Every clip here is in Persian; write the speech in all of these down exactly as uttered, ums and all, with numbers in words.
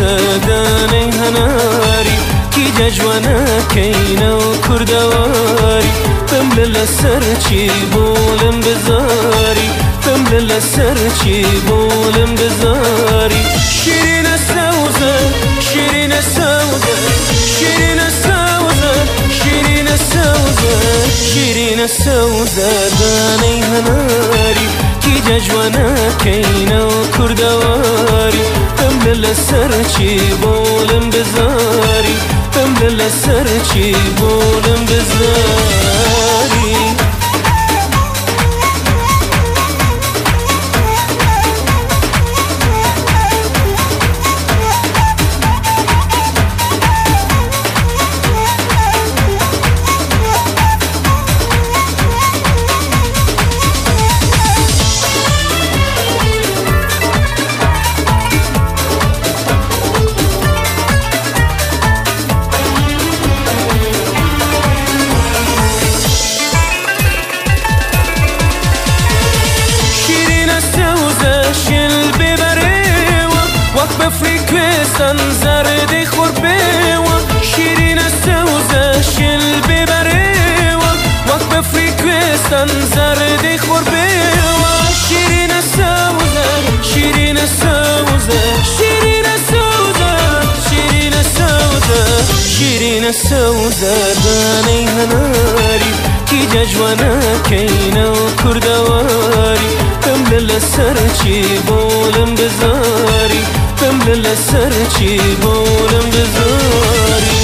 زداني هناري كي ججوانا كينا وكردواري بملل السرچي بولم بزاري بملل السرچي بولم بزاري شيرين السوزة شيرين السوزة شيرين السوزة شيرين السوزة شيرين السوزة داني هناري كي ججوانا كينا وكردواري بملل السرچي بولم بزاري بملل السرچي بولم بزاري بفريكوستان زردي خوربيوا شيرين السوزة شل ببريوا وقت بفريكوستان زردي خوربيوا شيرين السوزة شيرين السوزة شيرين السوزة شيرين السوزة شيرين السوزة داني هناري كي ججوانا كينا وكردواري بملل السرچي بولم بزاري بملل السرچي بولم بزاري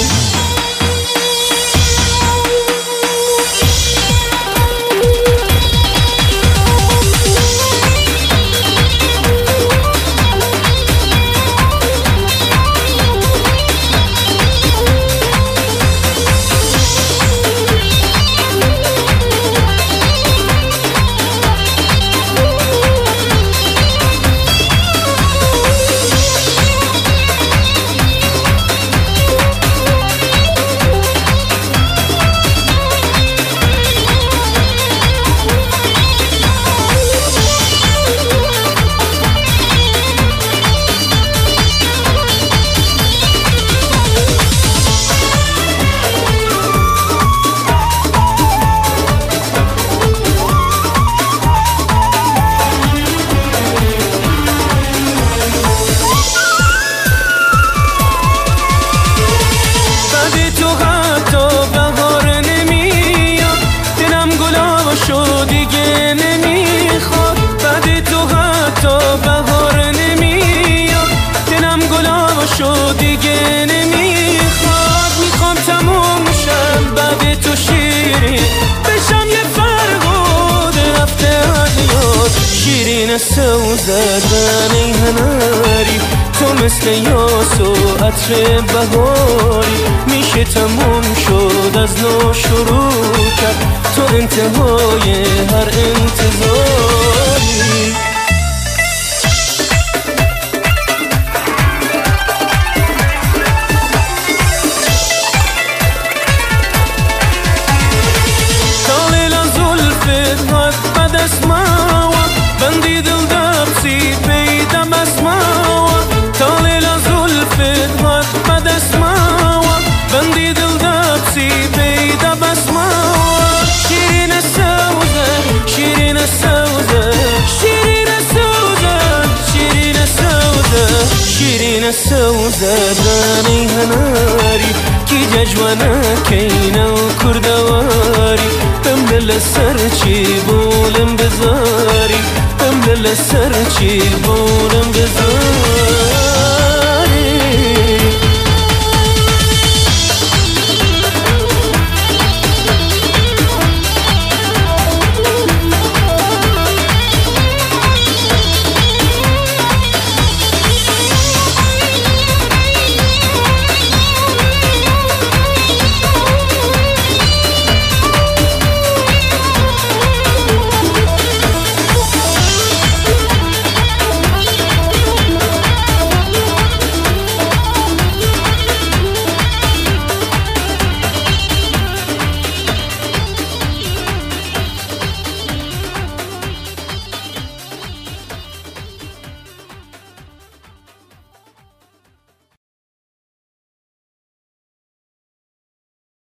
شو دیگه نمیخواد میخوام تموم شم بعد تو شیرین بشم یه فرقود رفته عدیاد شیرین السوزة داني هناري تو مثل یاس و عطر بهاری میشه تموم شد از نو شروع کرد تو انتهای هر انتظاری بندی دل دبسی پیدم اسماوا تالیلا زلفت هات بد اسماوا بندی دل دبسی پیدم اسماوا شیرین السوزة شیرین السوزة شیرین السوزة شیرین السوزة شیرین السوزة داني هناري كي ججوانا كينا وكردواري بملل السرچي بولم بزاري بملل السرچي بولم بزاري